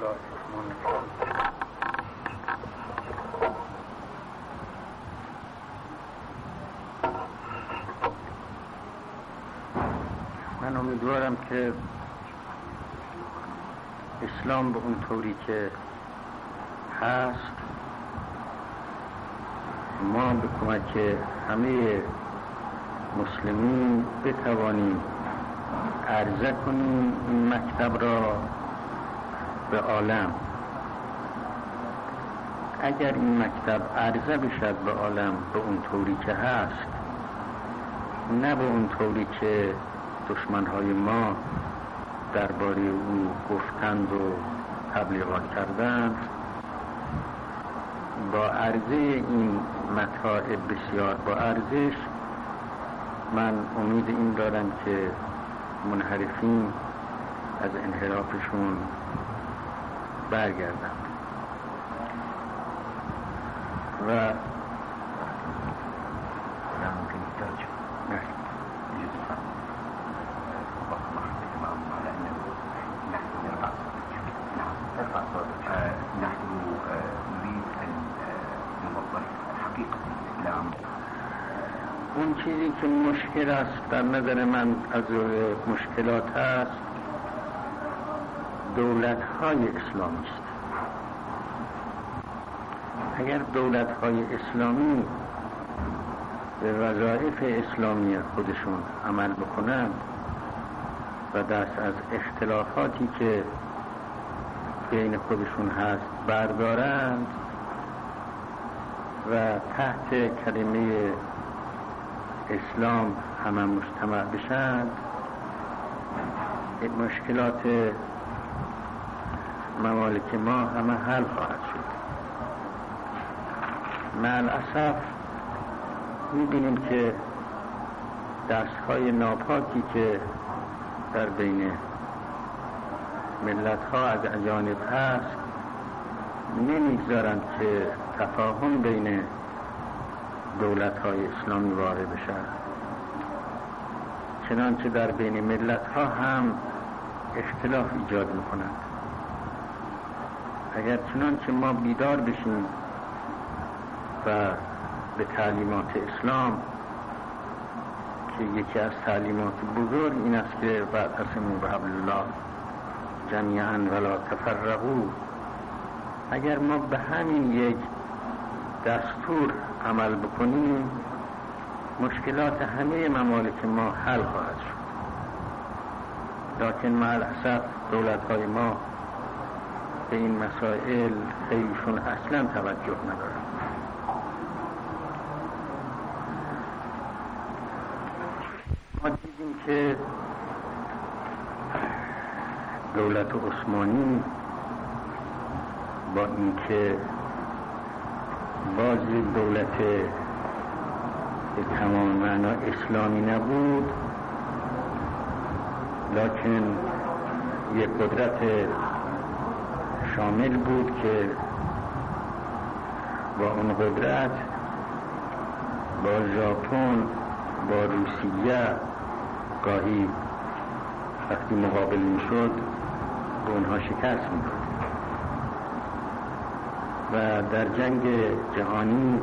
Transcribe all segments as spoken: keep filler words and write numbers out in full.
الله الرحمن الرحیم. من امیدوارم که اسلام به اون طوری که هست ما به کمک همه مسلمین بتوانیم عرضه کنیم این مکتب را به عالم. اگر این مکتب عرضه بشد به عالم به اون طوری که هست، نه به اون طوری که دشمنهای ما درباره او گفتند و تبلیغات کردند، با عرضه این مطالب بسیار با ارزش، من امید این دارم که منحرفین از انحرافشون برگردند و اون چیزی که مشکل است در نظر من از مشکلات است دولت‌های اسلامی است. اگر دولت‌های اسلامی به وظایف اسلامی خودشون عمل بکنند و دست از اختلافاتی که بین خودشون هست بردارند و تحت کلمه اسلام همه مجتمع بشند، مشکلات ممالک ما همه حل خواهد شد. مع الاسف می‌بینیم که دست‌های ناپاکی که در بین ملت‌ها از اجانب هست نمی‌گذارند که تفاهم بین دولت‌های اسلامی وارد بشود، چنانچه در بین ملت‌ها هم اختلاف ایجاد می‌کنند. اگر چنانچه ما بیدار بشیم و به تعلیمات اسلام که یکی از تعلیمات بزرگ این است که واعتصموا بحبل الله جمیعا ولا تفرقوا، اگر ما به همین یک دستور عمل بکنیم مشکلات همه ممالک ما حل خواهد شد. لکن مع الاسف دولت‌های ما به این مسائل خیلیشون اصلا توجه ندارند. ما دیدیم که دولت عثمانی با اینکه بازی دولت به تمام معنا اسلامی نبود، لکن یک قدرت شامل بود که با اون قدرت با ژاپن، با روسیه گاهی وقتی مقابل میشد به اونها شکست میداد و در جنگ جهانی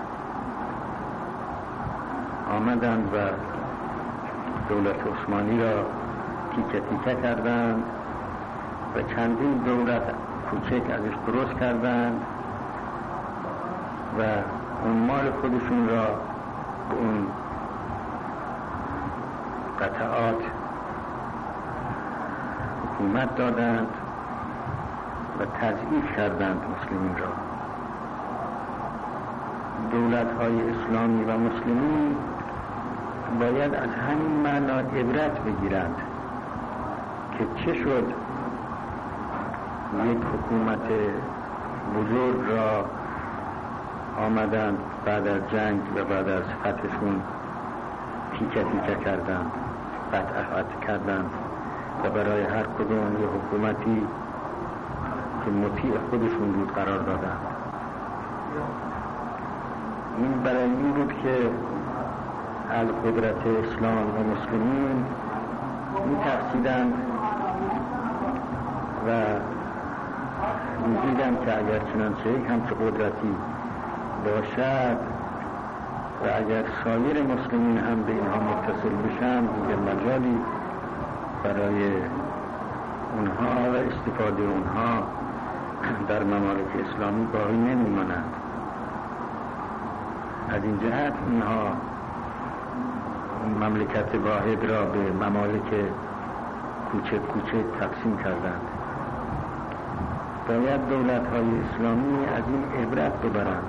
آمدند و دولت عثمانی را تیکه تیکه کردند و چندین دولت کوچک ازش درست کردند و اون مال خودشون را به اون قطعات حکومت دادند و تضعیف کردند مسلمین را. دولت‌های اسلامی و مسلمین باید از همین معنا عبرت بگیرند که چه شد یک حکومت بزرگ را آمدند بعد از جنگ و بعد از فتحشون تیکه تیکه کردند، قطعات کردند و برای هر کدوم یک حکومتی که مطیع خودشون بود قرار دادند. این برای این بود که القدرت اسلام و مسلمین می‌ترسیدند و دیدم که اگر چنانچه همچه قدرتی باشد و اگر سایر مسلمین هم به اینها متصل بشن دیگر مجالی برای اونها و استفاده اونها در ممالک اسلامی باقی نمیماند. از این جهت اینها مملکت واحد را به ممالک کوچک کوچک تقسیم کردند. باید دولت های اسلامی از این عبرت ببرند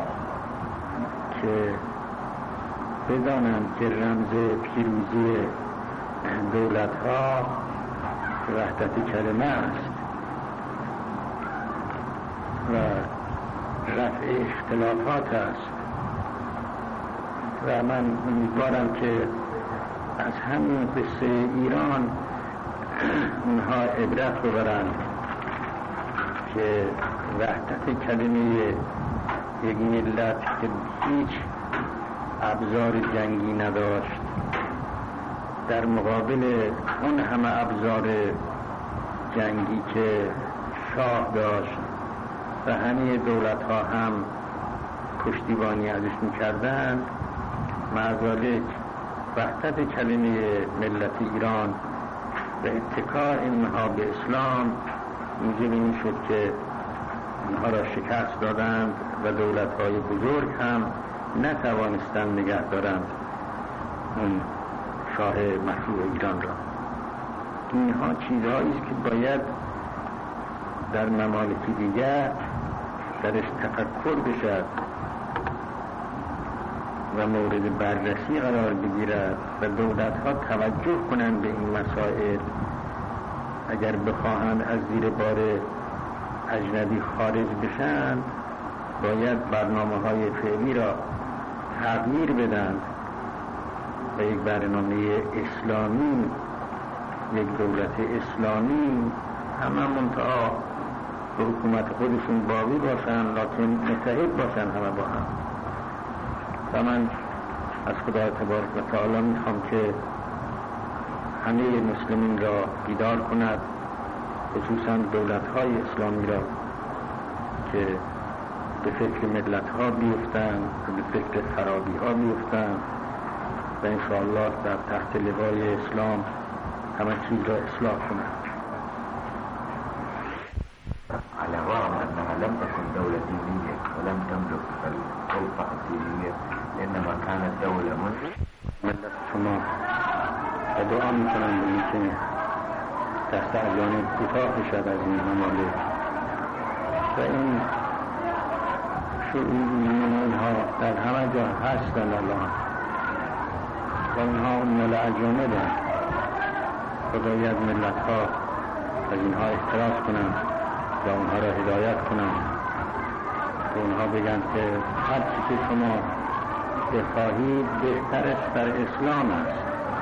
که بدانند که رمز پیروزی دولت ها وحدت کلمه است و رفع اختلافات است و من امیدوارم که از همین قصه ایران اونها عبرت ببرند که وحدت کلمه یک ملت که هیچ ابزار جنگی نداشت در مقابل اون همه ابزار جنگی که شاه داشت و همه دولت ها هم پشتیبانی ازش می‌کردند، مع ذالک وحدت کلمه ملت ایران و اتکاء اینها به اسلام موجب این شد که اینها را شکست دادند و دولت های بزرگ هم نتوانستند نگه دارند اون شاه مشروع ایران را. اینها چیزهایی است که باید در ممالک دیگر درش تفکر بشد و مورد بررسی قرار بگیرد و دولت ها توجه کنند به این مسائل. اگر بخواهند از زیر بار اجنبی خارج بشن باید برنامه های فعلی را تغییر بدن و یک برنامه اسلامی، یک دولت اسلامی همه منتها به حکومت خودشون باقی باشن لکن متحد باشن همه با هم. و من از خدا تبارک و تعالی میخوام که همه مسلمین را بیدار کند، خصوصا دولت های اسلامی را که به فکر ملت ها بیفتن و به فکر خرابی ها بیفتن و انشاءالله در تحت لوای اسلام همه چیز را اصلاح کنند. على الرغم أنها لم تكن دولة دينية ولم تملك السلطة الدينية إنما كانت دولة مسلمة. ملت شما و دعا میکنم به اینکه دست از جانب کوتاه بشد از این ممالک و این شعوریین اینها در همه جا هستند الان و اینها مال اجانبند و باید ملت ها از اینها احتراز کنند و اونها را هدایت کنند و اونها بگن که هر چی که شما بخواهید بهترش در اسلام است.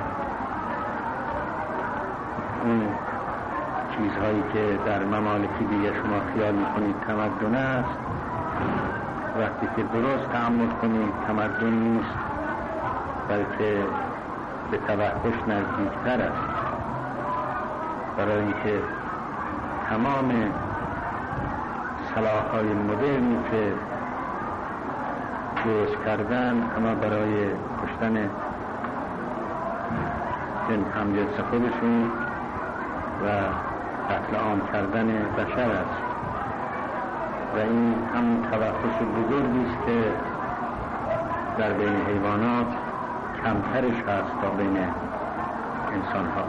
اون چیزهایی که در ممالکی دیگه شما خیال میکنید تمدن است، وقتی که درست تعامل کنید تمدن نیست بلکه به توحش نزدیکتر است. برای اینکه تمام سلاح‌های مدرنی که درست کردن اما برای کشتن جن همجنس خودشون و قتل عام کردن بشر است و این هم توحش بزرگی است که در بین حیوانات کمترش هست تا بین انسان ها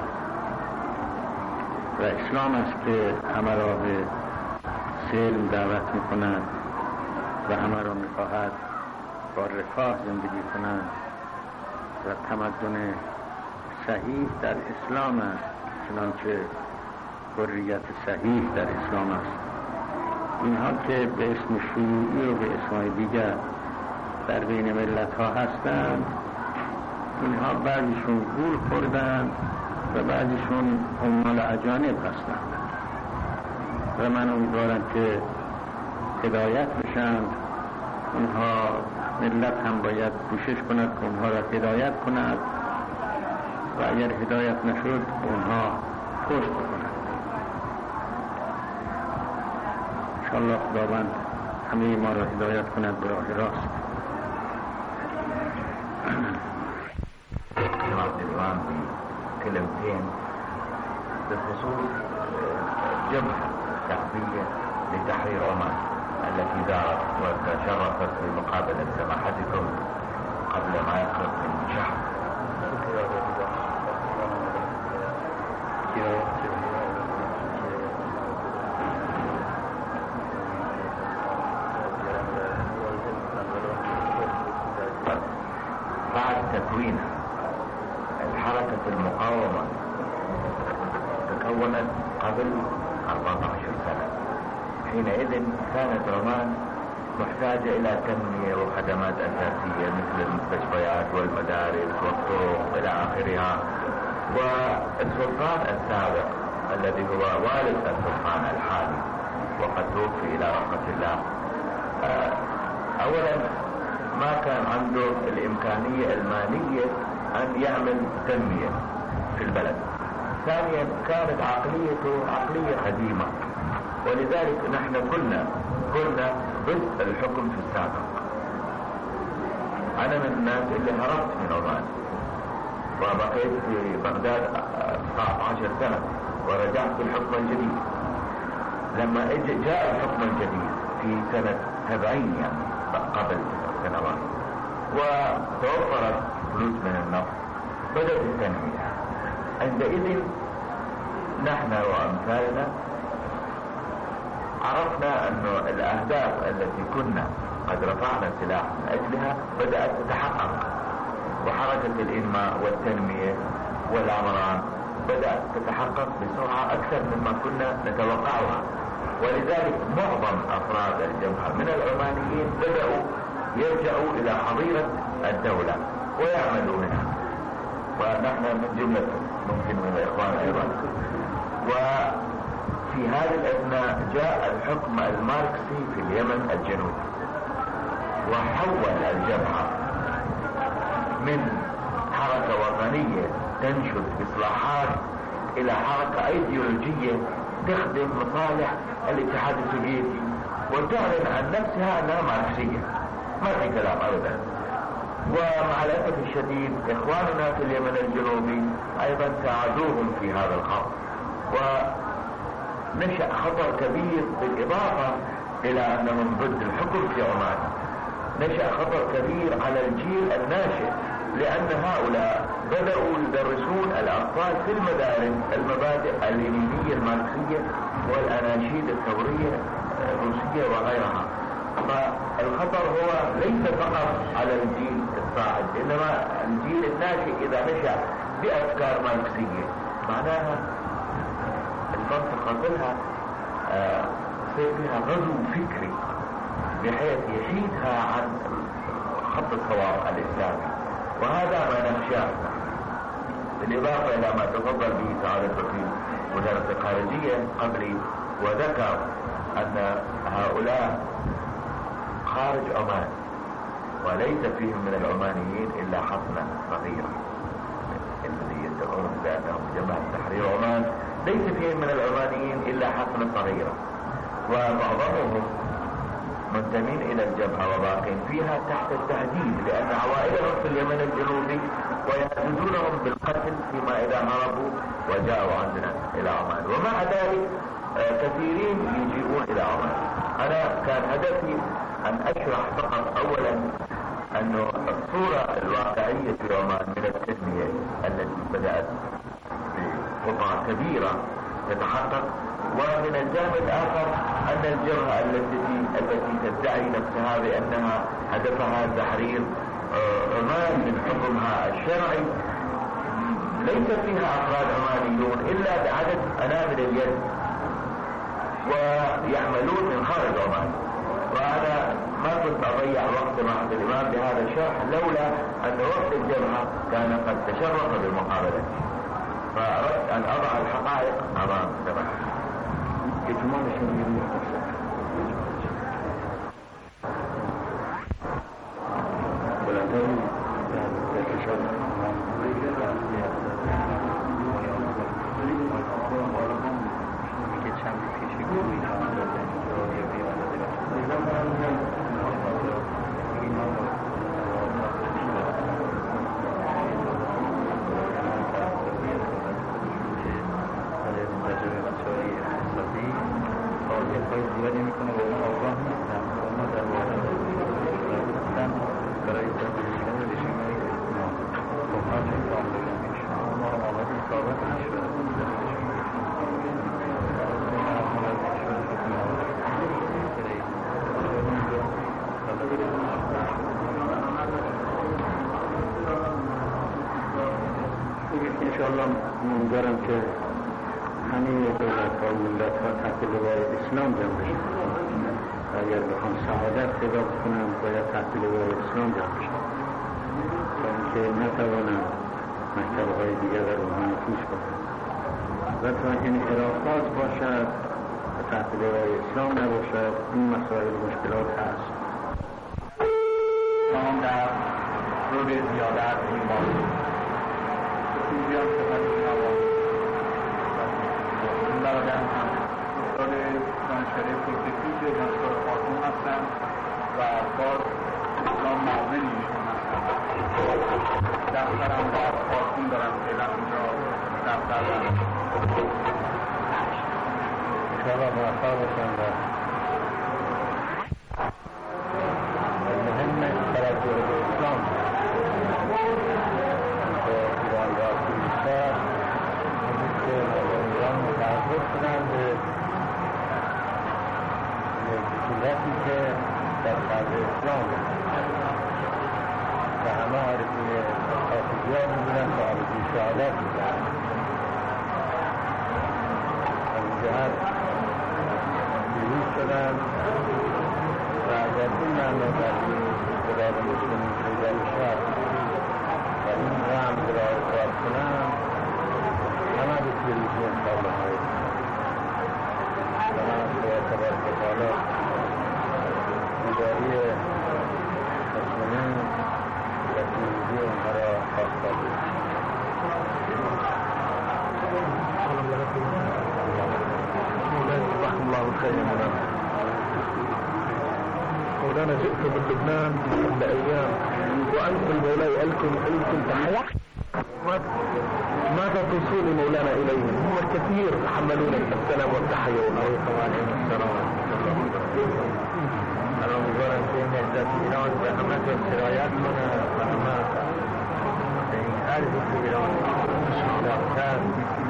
و اسلام است که همه را به سلم دعوت می کند و همه را می خواهد با رفاه زندگی کنند و تمدن صحیح در اسلام است، چنانچه حریت صحیح در اسلام است. اینها که به اسم شیوعی و به اسمای دیگر در بین ملت ها هستند، اینها بعضیشون گول خوردند و بعضیشون عمال اجانب هستند و من امیدوارم که هدایت بشند. اونها ملت هم باید کوشش کند که اونها را هدایت کند و اگر هدایت نشد اونها پشت بکند. انشاءالله خداوند همه ما را هدایت کند به راه راست. جماعة الإمام بكلمتين بخصوص جبهة شعبية لتحرير عمان التي دارت وتشرفت بمقابلة سماحتكم قبل ما يقرب من شهر. بعد تكوين الحركة المقاومة تكونت قبل أربعة عشر سنة. حينئذ كانت عمان محتاجة إلى تنمية وخدمات أساسية مثل المستشفيات والمدارس والطرق إلى آخرها. والسلطان السابق الذي هو والد السلطان الحالي وقد توفي إلى رحمة الله، أولا ما كان عنده الإمكانية المالية أن يعمل تنمية في البلد. ثانيا كانت عقليته عقلية قديمة، ولذلك نحن كنا كنا ضد الحكم في السابق. أنا من الناس اللي هربت من عمان وبقيت في بغداد تسعة عشر سنة ورجعت بالحكم الجديد. لما جاء الحكم الجديد في سنة سبعين يعني قبل سنوات وتوفرت فلوس من النفط بدأت التنمية. عندئذ نحن وأمثالنا عرفنا أن الأهداف التي كنا قد رفعنا السلاح من أجلها بدأت تتحقق، وحركة الإنماء والتنمية والعمران بدأت تتحقق بسرعة أكثر مما كنا نتوقعها. ولذلك معظم أفراد الجبهة من العمانيين بدأوا يرجعوا إلى حظيرة الدولة ويعملوا منها، ونحن من جملة ممكن من الإخوان أيضا. وفي هذه الأثناء جاء الحكم الماركسي في اليمن الجنوبي وحول الجبهة من حركة وطنية تنشد إصلاحات إلى حركة أيديولوجية تخدم مصالح الاتحاد السوفيتي وتعلن عن نفسها أنها ماركسية. ما في كلام أبدا. ومع الأسف الشديد إخواننا في اليمن الجنوبي أيضا ساعدوهم في هذا الخط، ونشأ خطر كبير بالإضافة إلى أنهم ضد الحكم في عمان. نشأ خطر كبير على الجيل الناشئ، لأن هؤلاء بدأوا يدرسون الأطفال في المدارس المبادئ اللينينية الماركسية والأناشيد الثورية الروسية وغيرها. فالخطر هو ليس فقط على الجيل الصاعد، إنما الجيل الناشئ إذا نشأ بأفكار ماركسية معناها المنطقة كلها يصير فيها غزو فكري بحيث يحيدها عن خط الصواب الإسلامي، وهذا ما نخشاه. بالإضافة إلى ما تفضل به سعادة وزير وزارة الخارجية قبلي وذكر أن هؤلاء خارج عمان وليس فيهم من العمانيين إلا حصنة صغيرة، الذي يدعون بأنهم جماعة تحرير عمان ليس فيهم من العمانيين إلا حصنة صغيرة، ومعظمهم منتمين إلى الجبهة وباقين فيها تحت التهديد، لأن عوائلهم في اليمن الجنوبي ويهددونهم بالقتل فيما إذا هربوا وجاءوا عندنا إلى عمان. ومع ذلك كثيرين يجيئون إلى عمان. أنا كان هدفي أن أشرح فقط أولا أن الصورة الواقعية في عمان من التنمية التي بدأت بخطى كبيرة تتحقق، ومن الجانب الآخر أن الجبهة التي التي تدعي نفسها بأنها هدفها تحرير عمان من حكمها الشرعي ليس فيها أفراد عمانيون إلا بعدد أنامل اليد ويعملون من خارج عمان. وأنا ما كنت أضيع وقت مع الإمام بهذا الشرح لولا أن وقت الجبهة كان قد تشرف بالمقابلة، فأردت أن أضع الحقائق أمام سماحة. Get some انشاءالله امیدوارم که همه دولت ها و ملت ها تحت لوای اسلام جمع بشن. اگر بخوان سعادت پیدا کنن باید تحت لوای اسلام جمع بشن تا اینکه نتوانن مکتب های دیگر در اونها نفوذ کنن. البته این انحرافات باشد و تحت لوای اسلام نباشد، این مسائل مشکلات هست. اسلام در رو به زیادت ایمان بسیار صفت نوان این برادرم هم استاد دانشکده فکرکی که دانشگاه خاتون هستن و باز اسلام معاون ایشون هستن. دفترم باز خاتون دارم فعلا اونجا دفتر دارم. انشاءالله موفق باشن و المهم توجه به اسلام به ایران و افغانستان که ایران متعرض شدن به یک صورتی که در فرض اسلام و همه آرزوی خاطریان می‌بینن که آرزوی شهادت می‌کنن. از این جهت پیروز شدن و اگر این معنا در این اقتدار مسلمین پیدا بشد و این رمز را اثبات کنند، همه به پیروزی انشاءالله نهایت و من از خدا تبارک و تعالی بیداری مسلمین و پیروزی آنها را خواستار می‌کنم. جزاكم الله خيرا. مولانا جئت من لبنان قبل ايام وانتم مولاي انتم انتم تحيا ماذا توصون مولانا اليهم؟ هم الكثير تحملون السلام والتحيه عليكم وعليكم السلام. امیدوارم که این عزت ایران به همه جا سرایت کنه و همه به این عرض ایران شناخته